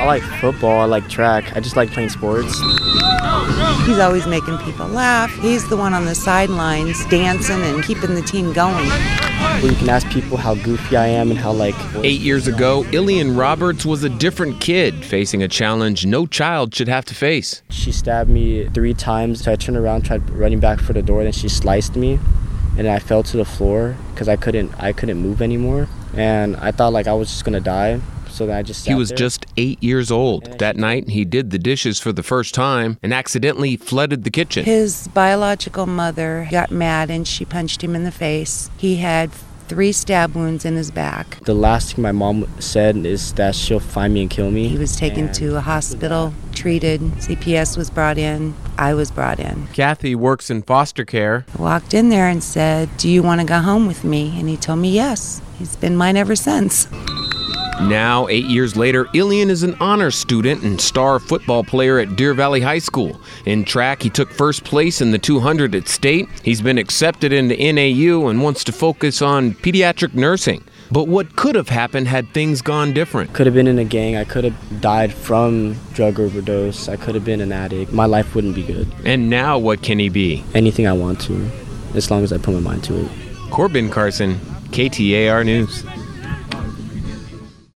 like football, I like track. I just like playing sports. He's always making people laugh. He's the one on the sidelines dancing and keeping the team going. You can ask people how goofy I am and how 8 years ago, Ilian Roberts was a different kid, facing a challenge no child should have to face. She stabbed me 3 times, so I turned around, tried running back for the door, then she sliced me, and I fell to the floor because I couldn't move anymore, and I thought I was just gonna die. So then I just sat He was there. just 8 years old. That night, he did the dishes for the first time and accidentally flooded the kitchen. His biological mother got mad and she punched him in the face. He had 3 stab wounds in his back. The last thing my mom said is that she'll find me and kill me. He was taken to a hospital, treated. CPS was brought in. I was brought in. Kathy works in foster care. I walked in there and said, "Do you want to go home with me?" And he told me yes. He's been mine ever since. Now, 8 years later, Ilian is an honors student and star football player at Deer Valley High School. In track, he took first place in the 200 at state. He's been accepted into NAU and wants to focus on pediatric nursing. But what could have happened had things gone different? Could have been in a gang. I could have died from drug overdose. I could have been an addict. My life wouldn't be good. And now what can he be? Anything I want to, as long as I put my mind to it. Corbin Carson, KTAR News.